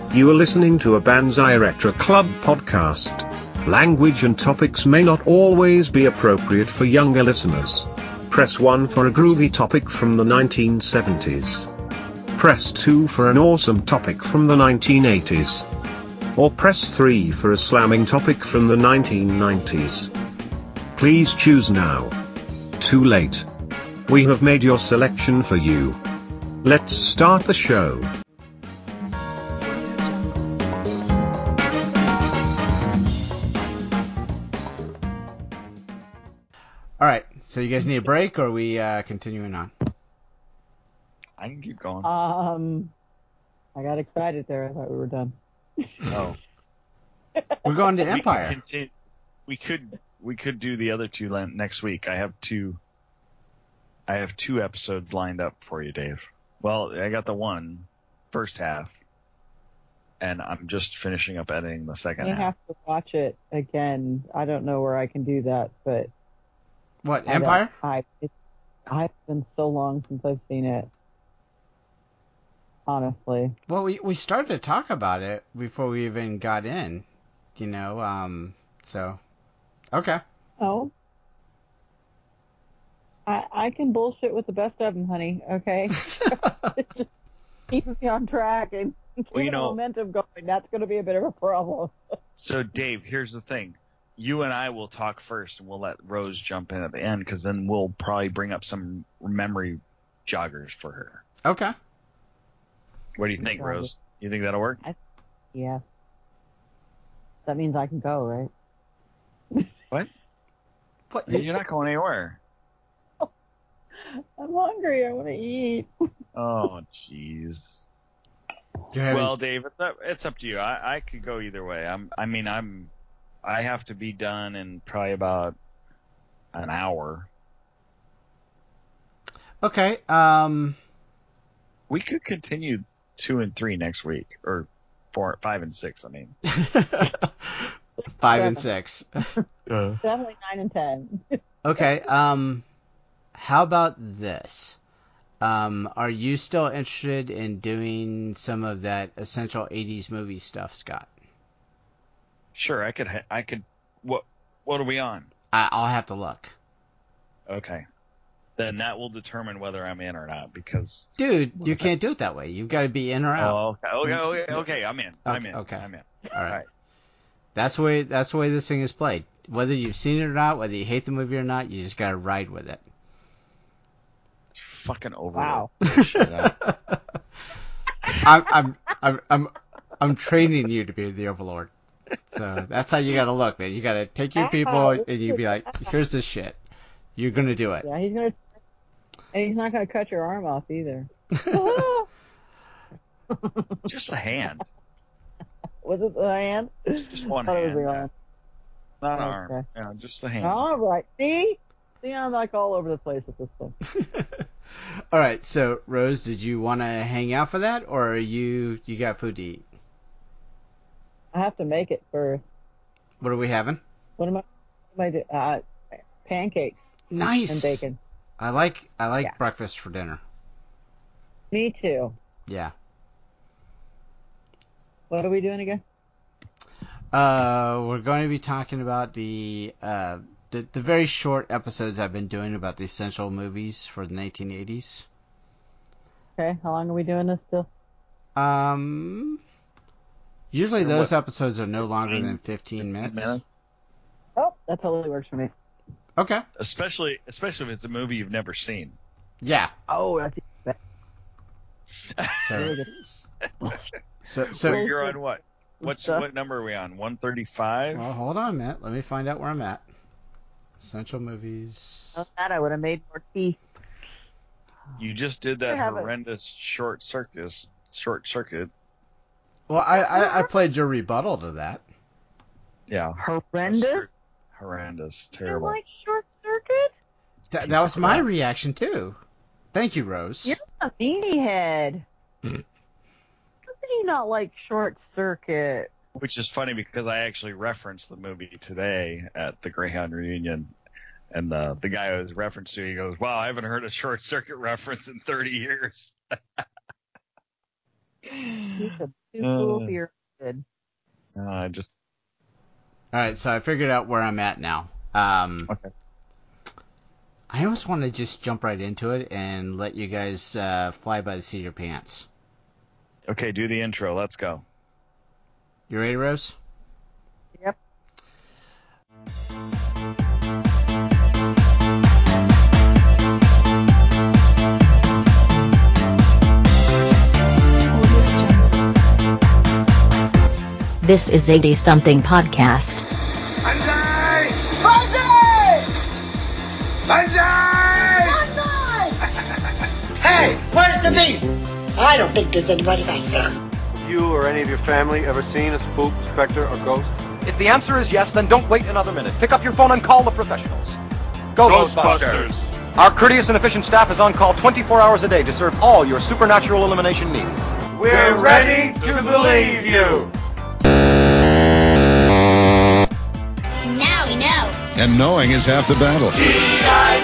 You are listening to a Banzai Retro Club podcast. Language and topics may not always be appropriate for younger listeners. Press 1 for a groovy topic from the 1970s. Press 2 for an awesome topic from the 1980s. Or press 3 for a slamming topic from the 1990s. Please choose now. Too late. We have made your selection for you. Let's start the show. All right, so you guys need a break, or are we continuing on? I can keep going. I got excited there. I thought we were done. Oh, We're going to Empire. We could do the other two next week. I have two episodes lined up for you, Dave. Well, I got the first half, and I'm just finishing up editing the second half. I have to watch it again. I don't know where I can do that, but What, Empire? I've been so long since I've seen it. Honestly. Well, we started to talk about it before we even got in, so, okay. Oh. I can bullshit with the best of them, honey, okay? It just keeps me on track and keep the momentum going. That's going to be a bit of a problem. So, Dave, here's the thing. You and I will talk first, and we'll let Rose jump in at the end, because then we'll probably bring up some memory joggers for her. Okay. What do you think, Rose? You think that'll work? Yeah. That means I can go, right? What? What? You're not going anywhere. I'm hungry. I want to eat. Oh, jeez. Well, Dave, it's up to you. I could go either way. I have to be done in probably about an hour. Okay. We could continue 2 and 3 next week, or 4, 5 and 6. I mean, 5 and 6. Definitely 9 and 10. Okay. How about this? Are you still interested in doing some of that essential 80s movie stuff, Scott? Sure, I could. What are we on? I'll have to look. Okay. Then that will determine whether I'm in or not, because... Dude, you can't do it that way. You've got to be in or out. Oh, okay, I'm in. I'm in. Okay. I'm in. All right. That's the way this thing is played. Whether you've seen it or not, whether you hate the movie or not, you just got to ride with it. Fucking over. Wow. I'm training you to be the overlord. So that's how you got to look, man. You got to take your people and you be like, here's this shit. You're going to do it. Yeah, he's not going to cut your arm off either. Just a hand. Was it the hand? Just one hand. Not an arm. Yeah, just the hand. All right. See, I'm like all over the place with this thing. All right. So, Rose, did you want to hang out for that, or you got food to eat? I have to make it first. What are we having? What am I doing? Pancakes. Nice. And bacon. I like breakfast for dinner. Me too. Yeah. What are we doing again? We're going to be talking about the very short episodes I've been doing about the essential movies for the 1980s. Okay, how long are we doing this till? Usually those episodes are no longer than 15 minutes. Oh, that totally works for me. Okay. Especially if it's a movie you've never seen. Yeah. Oh, that's So you're on what? What number are we on? 135? Well, hold on a minute. Let me find out where I'm at. Essential movies. Not that I would have made more tea. You just did that horrendous short circuit. Well, I played your rebuttal to that. Yeah. Horrendous? Horrendous. Terrible. You like Short Circuit? That was my reaction, too. Thank you, Rose. You're a meanie head. How could you not like Short Circuit? Which is funny because I actually referenced the movie today at the Greyhound reunion. And the guy I was referenced to, he goes, wow, I haven't heard a Short Circuit reference in 30 years. Too cool for your good. All right, so I figured out where I'm at now. Okay. I almost want to just jump right into it and let you guys fly by the seat of your pants. Okay, do the intro. Let's go. You ready, Rose? Yep. This is 80-something podcast. Banzai! Banzai! Banzai! Banzai! Hey, where's the meat? I don't think there's anybody back there. Have you or any of your family ever seen a spook, specter, or ghost? If the answer is yes, then don't wait another minute. Pick up your phone and call the professionals. Ghostbusters! Our courteous and efficient staff is on call 24 hours a day to serve all your supernatural elimination needs. We're ready to believe you. Now we know. And knowing is half the battle. G.I.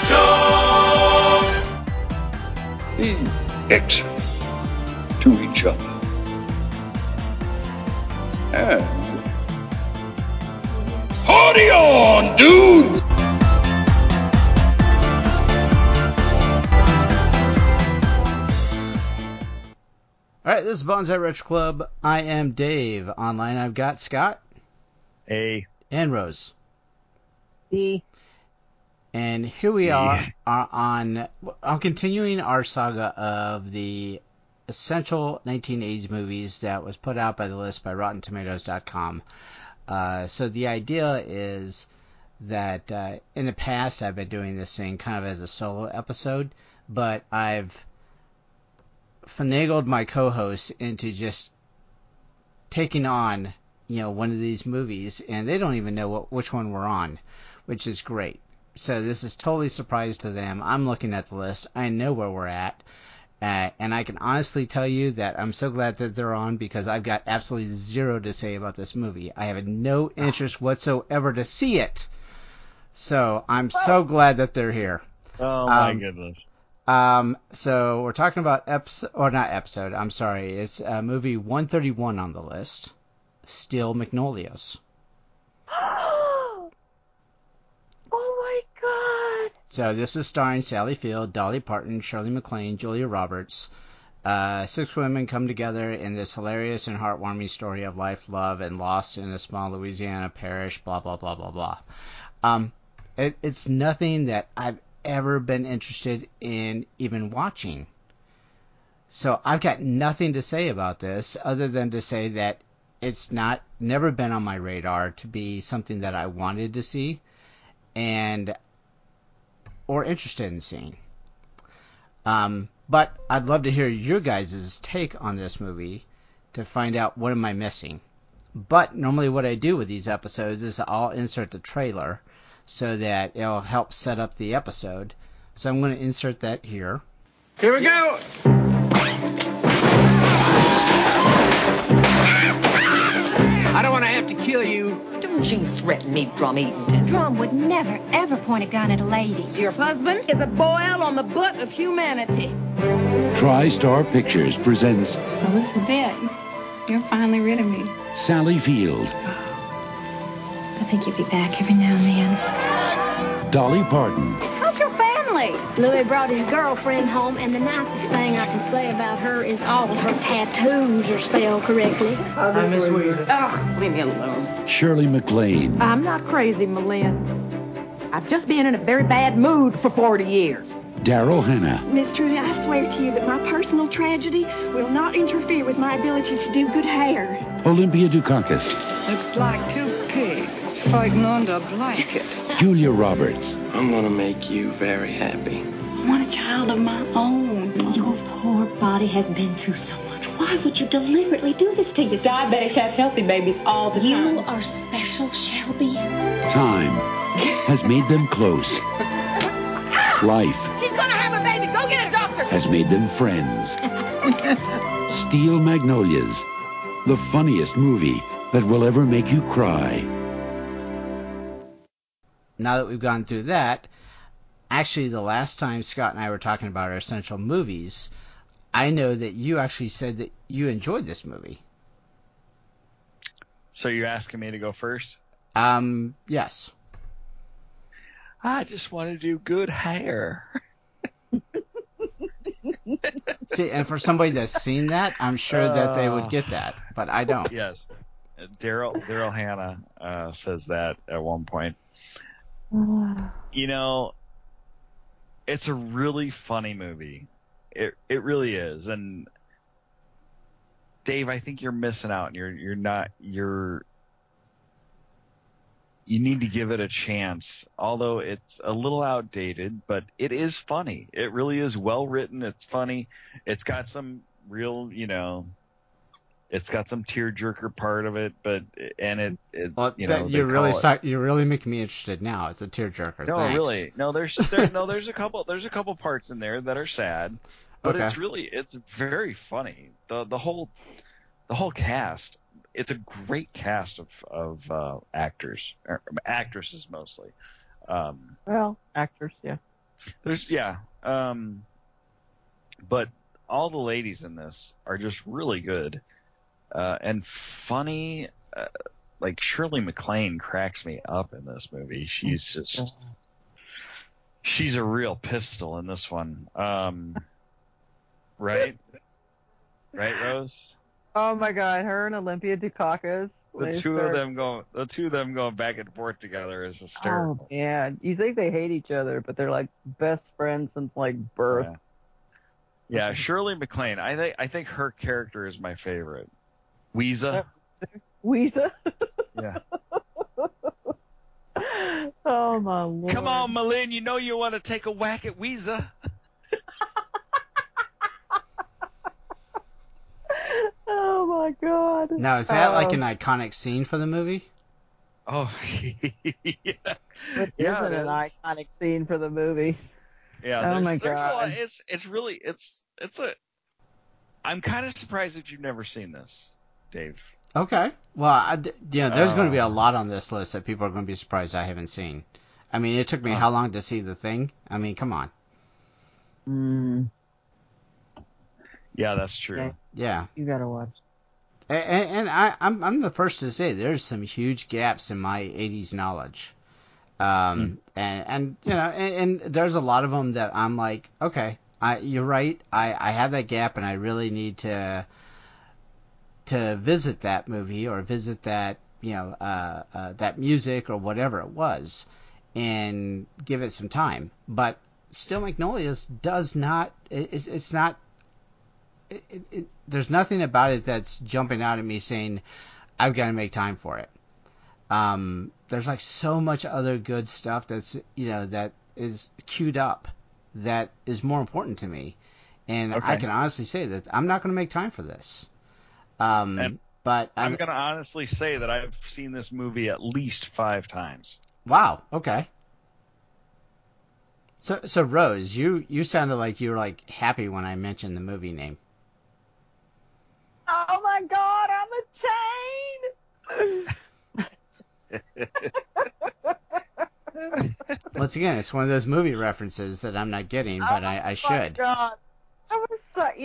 Joe! Be excellent to each other. And party on, dudes! Alright, this is Bonsai Retro Club. I am Dave. Online I've got Scott. A. And Rose. D. And here we are on continuing our saga of the essential 1980s movies that was put out by the list by RottenTomatoes.com. So the idea is that in the past I've been doing this thing kind of as a solo episode, but I've finagled my co-hosts into just taking on, one of these movies, and they don't even know which one we're on, which is great. So this is totally a surprise to them. I'm looking at the list. I know where we're at. And I can honestly tell you that I'm so glad that they're on because I've got absolutely zero to say about this movie. I have no interest whatsoever to see it. So I'm so glad that they're here. Oh, my goodness. So we're talking about it's movie 131 on the list, Steel Magnolias. Oh my God! So this is starring Sally Field, Dolly Parton, Shirley MacLaine, Julia Roberts. 6 women come together in this hilarious and heartwarming story of life, love, and loss in a small Louisiana parish, blah, blah, blah, blah, blah. It's nothing that I've ever been interested in even watching. So I've got nothing to say about this other than to say that it's never been on my radar to be something that I wanted to see or interested in seeing. But I'd love to hear your guys' take on this movie to find out what am I missing. But normally what I do with these episodes is I'll insert the trailer so that it'll help set up the episode. So I'm going to insert that here. Here we go! I don't want to have to kill you. Don't you threaten me, Drum Eatonton. Drum would never, ever point a gun at a lady. Your husband is a boil on the butt of humanity. TriStar Pictures presents... Well, this is it. You're finally rid of me. Sally Field. I think you'll be back every now and then. Dolly Parton. How's your family? Louis brought his girlfriend home, and the nicest thing I can say about her is all of her tattoos are spelled correctly. Hi, Miss Weaver. Ugh, leave me alone. Shirley MacLaine. I'm not crazy, Malin. I've just been in a very bad mood for 40 years. Daryl Hannah. Miss Trudy, I swear to you that my personal tragedy will not interfere with my ability to do good hair. Olympia Dukakis. Looks like 2 pigs fighting under a blanket. Julia Roberts. I'm gonna make you very happy. I want a child of my own. Your poor body has been through so much. Why would you deliberately do this to yourself? Diabetics have healthy babies all the time. You are special, Shelby. Time has made them close. Life. She's gonna have a baby. Go get a doctor. Has made them friends. Steel Magnolias. The funniest movie that will ever make you cry. Now that we've gone through that, actually the last time Scott and I were talking about our essential movies, I know that you actually said that you enjoyed this movie. So you're asking me to go first? Yes. I just want to do good hair. See, and for somebody that's seen that, I'm sure that they would get that, but I don't. Yes. Daryl Hannah says that at one point. You know, it's a really funny movie. It really is. And Dave, I think you're missing out. You need to give it a chance. Although it's a little outdated, but it is funny. It really is well written. It's funny. It's got some real, it's got some tearjerker part of it, you're really making me interested now. It's a tearjerker. No, Thanks. really. No, there's a couple parts in there that are sad, but okay. it's very funny. The whole cast. It's a great cast of actors, or actresses mostly. Actors, yeah. But all the ladies in this are just really good and funny. Like Shirley MacLaine cracks me up in this movie. She's a real pistol in this one. Right, Rose? Oh my God, her and Olympia Dukakis. The two of them going back and forth together is hysterical. Oh man, you think they hate each other, but they're like best friends since like birth. Yeah, Shirley MacLaine. I think her character is my favorite. Weezer. Yeah. Oh my Lord. Come on, Malin. You know you want to take a whack at Weezer. Oh my God. Now, is that like an iconic scene for the movie? Oh, yeah. It isn't an iconic scene for the movie. Yeah. Oh my God. I'm kind of surprised that you've never seen this, Dave. Okay. Well, there's going to be a lot on this list that people are going to be surprised I haven't seen. I mean, it took me how long to see The Thing? I mean, come on. Yeah, that's true. Yeah. You gotta watch. And I'm the first to say there's some huge gaps in my 80s knowledge. And there's a lot of them that I'm like, okay, you're right. I have that gap and I really need to visit that movie or visit that, that music or whatever it was and give it some time. But Steel Magnolias does not, it's not, there's nothing about it that's jumping out at me saying, I've got to make time for it. There's like so much other good stuff that's, that is queued up that is more important to me. And I can honestly say that I'm not going to make time for this. But I'm going to honestly say that I've seen this movie at least 5 times. Wow. Okay. So Rose, you sounded like you were like happy when I mentioned the movie name. Oh my God, I'm a chain. Once again, it's one of those movie references that I'm not getting, but I should. Oh my God. I was,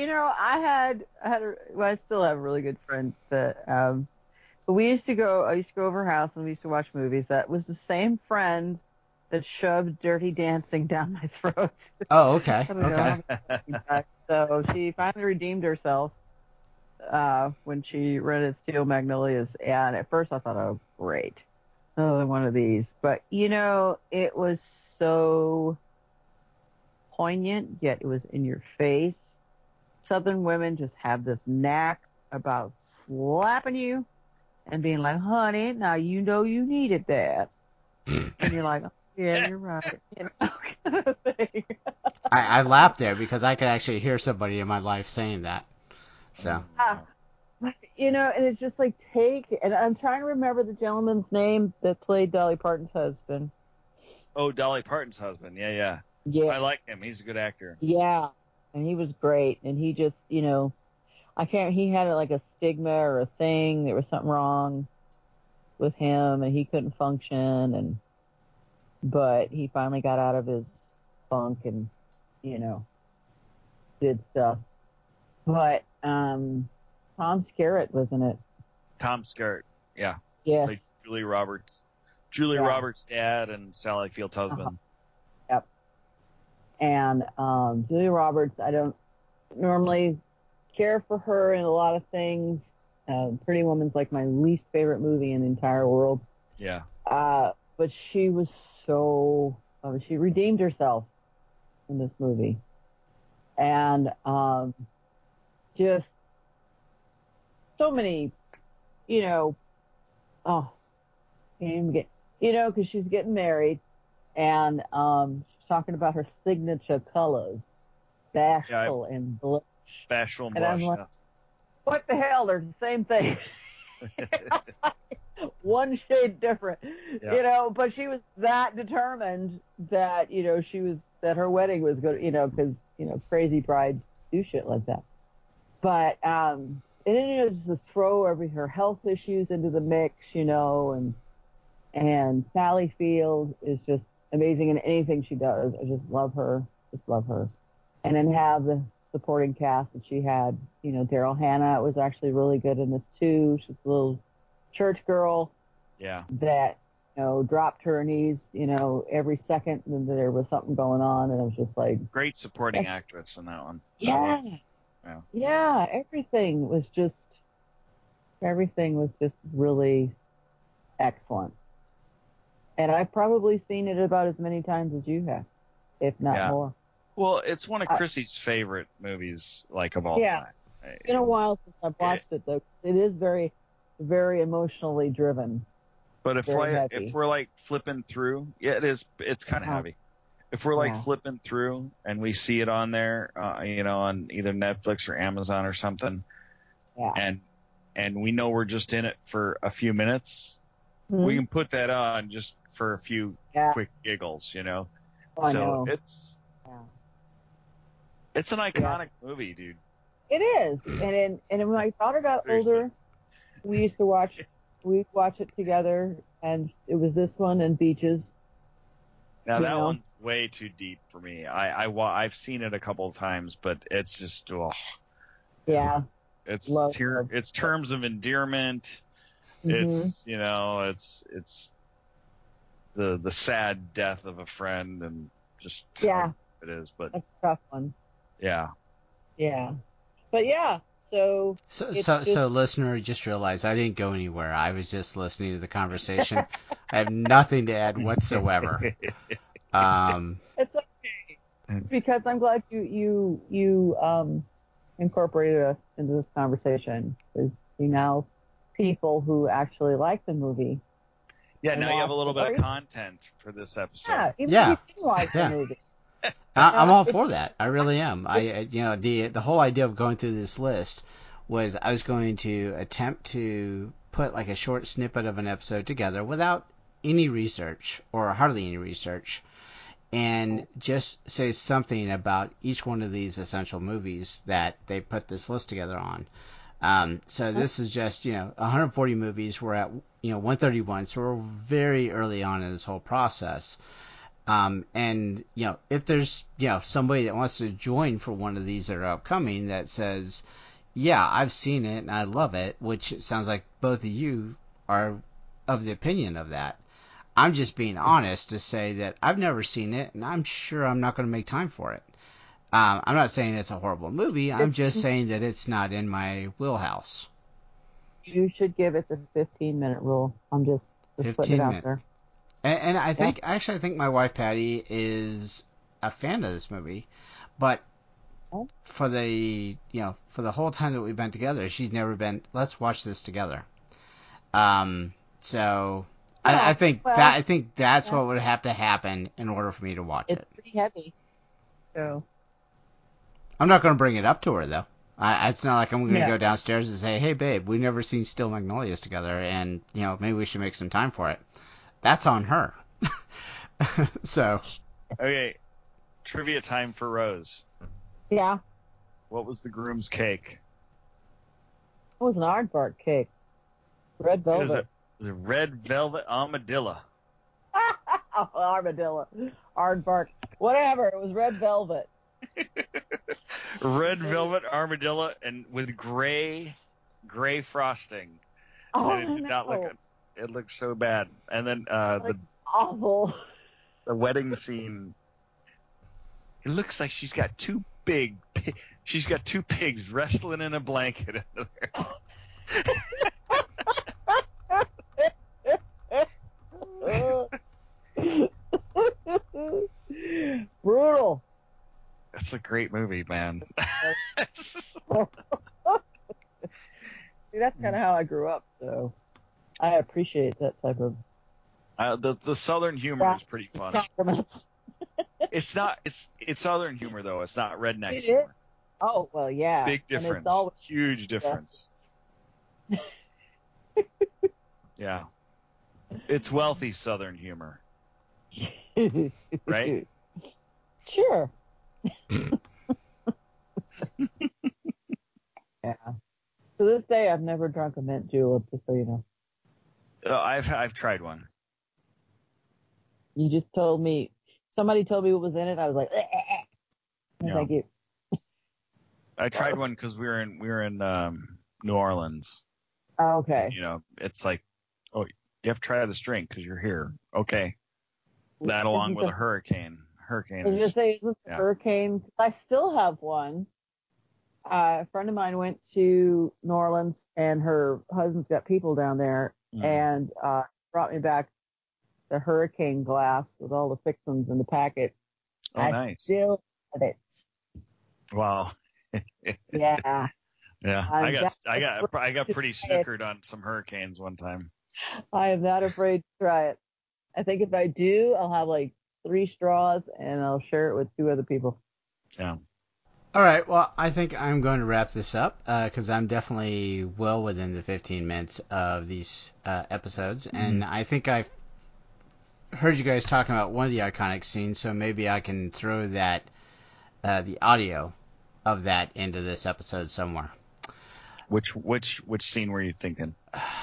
I still have a really good friend that, but I used to go over her house and we used to watch movies. That was the same friend that shoved Dirty Dancing down my throat. Oh, okay. Okay. So she finally redeemed herself when she rented Steel Magnolias, and at first I thought, oh, great, another one of these. But it was so poignant, yet it was in your face. Southern women just have this knack about slapping you and being like, honey, now you know you needed that. And you're like, oh, yeah, you're right. Kind of thing. I laughed there because I could actually hear somebody in my life saying that. So. And it's just like and I'm trying to remember the gentleman's name that played Dolly Parton's husband. Oh, Dolly Parton's husband. Yeah. I like him. He's a good actor. Yeah. And he was great. And he just, he had like a stigma or a thing. There was something wrong with him and he couldn't function. But he finally got out of his funk and, did stuff. But Tom Skerritt was in it. Tom Skerritt, yeah. Yes. Played Julia Roberts. Julia Roberts' dad and Sally Field's husband. Yep. And Julia Roberts, I don't normally care for her in a lot of things. Pretty Woman's like my least favorite movie in the entire world. Yeah. But she was she redeemed herself in this movie. And just so many, can't even get, because she's getting married, and she's talking about her signature colors, bashful and blush. Bashful and And blush. I'm like, what the hell? They're the same thing. One shade different, but she was that determined that, that her wedding was good, because, crazy brides do shit like that. But, and then, just throw her health issues into the mix, and Sally Field is just amazing in anything she does. I just love her. And then have the supporting cast that she had, Daryl Hannah was actually really good in this too. She's a little church girl. Yeah. That, dropped her knees, every second and there was something going on, and it was just like great supporting actress in that one. Yeah. Yeah, everything was just really excellent. And I've probably seen it about as many times as you have, if not more. Well, it's one of Chrissy's favorite movies, of all time. It's been a while since I've watched it, though. It is very, very emotionally driven. But if we're flipping through, it is. It's kind of heavy. If we're flipping through and we see it on there, on either Netflix or Amazon or something, and we know we're just in it for a few minutes, we can put that on just for a few quick giggles, Oh, I know. It's an iconic movie, dude. It is, and when my daughter got older, we watch it together, and it was this one and Beaches. Now that one's way too deep for me. I've seen it a couple of times, but it's just it's terms of endearment. Mm-hmm. It's the sad death of a friend, and just it is. But that's a tough one. Yeah. But So listener, just realize I didn't go anywhere. I was just listening to the conversation. I have nothing to add whatsoever. It's okay, because I'm glad you incorporated us into this conversation, because we now people who actually like the movie. Yeah, now you have a little bit of content for this episode. Yeah, even if you didn't watch the movie. I'm all for that. I really am. The whole idea of going through this list was I was going to attempt to put a short snippet of an episode together without any research or hardly any research, and just say something about each one of these essential movies that they put this list together on. So this is just 140 movies. We're at 131, so we're very early on in this whole process. And if there's somebody that wants to join for one of these that are upcoming that says, yeah, I've seen it and I love it, which it sounds like both of you are of the opinion of that. I'm just being honest to say that I've never seen it, and I'm sure I'm not going to make time for it. I'm not saying it's a horrible movie. I'm just saying that it's not in my wheelhouse. You should give it the 15-minute rule. I'm just putting it out there. And I think I think my wife Patty is a fan of this movie, but for the whole time that we've been together, she's never been, let's watch this together. So I think that's what would have to happen in order for me to watch it. It's pretty heavy. So I'm not going to bring it up to her though. It's not like I'm going to go downstairs and say, "Hey babe, we've never seen Steel Magnolias together, and maybe we should make some time for it." That's on her. So. Okay. Trivia time for Rose. Yeah. What was the groom's cake? It was an aardvark cake. Red velvet. It was a red velvet armadillo. Armadillo. Aardvark. Whatever. It was red velvet. Red velvet armadillo and with gray frosting. Oh, and it did not look. It looked so bad. And then the awful. The wedding scene. It looks like she's got two pigs wrestling in a blanket under there. Brutal. That's a great movie, man. See, that's kind of how I grew up, so I appreciate that type of. The Southern humor is pretty funny. It's Southern humor though. It's not redneck humor. Oh well, yeah. Big difference. Huge difference. Yeah. It's wealthy Southern humor. Right? Sure. Yeah. To this day, I've never drunk a mint julep, just so you know. I've tried one. You just told me. Somebody told me what was in it. I was like, yeah. Thank you. I tried one because we were in New Orleans. Oh, okay. You know, it's like, oh, you have to try this drink because you're here. Okay. That along with a hurricane. I was going to say, isn't the hurricane? I still have one. A friend of mine went to New Orleans, and her husband's got people down there, and brought me back the hurricane glass with all the fixings in the packet. Oh, nice. I still have it. Wow. Yeah. Yeah. I got pretty snookered on some hurricanes one time. I am not afraid to try it. I think if I do, I'll have like 3 straws and I'll share it with 2 other people. Yeah. All right. Well, I think I'm going to wrap this up because I'm definitely well within the 15 minutes of these episodes. Mm-hmm. And I think I've heard you guys talking about one of the iconic scenes, so maybe I can throw that the audio of that into this episode somewhere. Which scene were you thinking?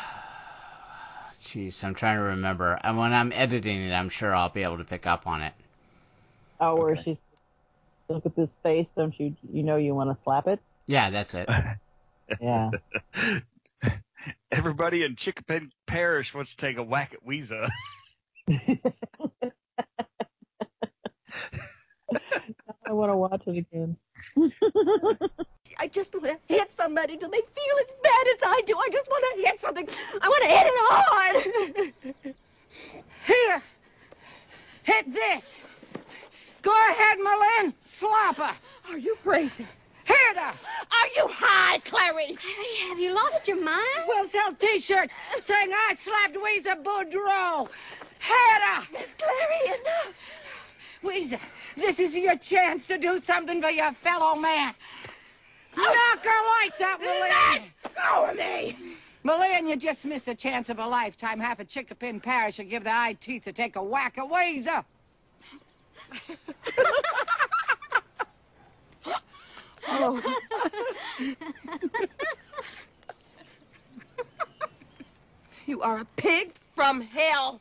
Jeez, I'm trying to remember. And when I'm editing it, I'm sure I'll be able to pick up on it. Oh, where she's look at this face, don't you? You know you want to slap it? Yeah, that's it. Yeah. Everybody in Chickapin Parish wants to take a whack at Weezer. I want to watch it again. I just want to hit somebody till they feel as bad as I do. I just want to hit something. I want to hit it hard. Here. Hit this. Go ahead, Malin. Slap her. Are you crazy? Hit her. Are you high, Clary? Clary, have you lost your mind? We'll sell T-shirts saying I slapped Weezer Boudreaux. Hit her. Miss Clary, enough. Weezer, this is your chance to do something for your fellow man. Knock her lights out, Malin. Let go of me. Malin, you just missed a chance of a lifetime. Half of Chickapin Parish will give the eye teeth to take a whack at Weezer. Oh. You are a pig from hell.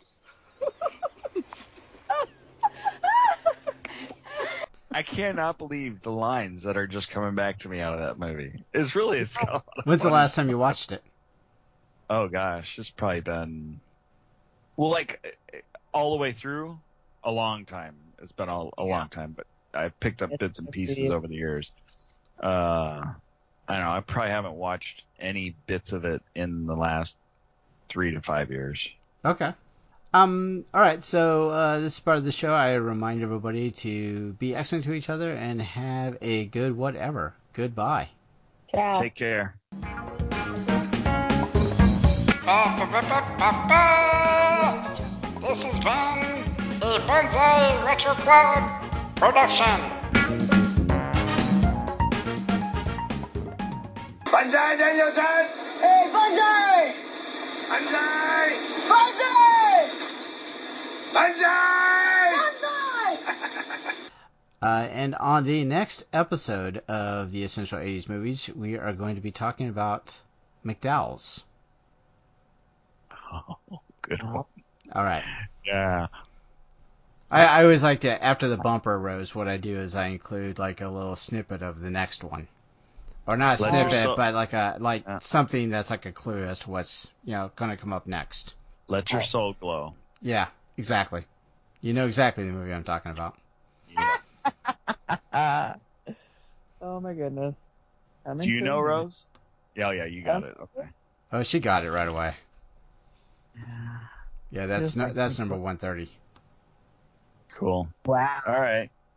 I cannot believe the lines that are just coming back to me out of that movie. It's got a lot of When's fun. the last time you watched it? Oh gosh, it's probably been like all the way through a long time. It's been a long time, but I've picked up bits and pieces over the years. I don't know. I probably haven't watched any bits of it in the last 3 to 5 years. Okay. All right. So this is part of the show. I remind everybody to be excellent to each other and have a good whatever. Goodbye. Ciao. Take care. This has been a Bonsai Retro Club production. Bonsai Danielson! Hey, Bonsai! Bonsai! Bonsai! Bonsai! Bonsai! And on the next episode of the Essential 80s Movies, we are going to be talking about McDowell's. Oh, good one. All right. Yeah. I always like to, after the bumper, Rose, what I do is I include like a little snippet of the next one. Or not a snippet, but like something that's like a clue as to what's, going to come up next. Let your soul glow. Yeah, exactly. You know exactly the movie I'm talking about. Yeah. Oh my goodness. Do you know, Rose? Yeah, you got it. Okay. Oh, she got it right away. Yeah, that's number 130. Cool. Wow. All right.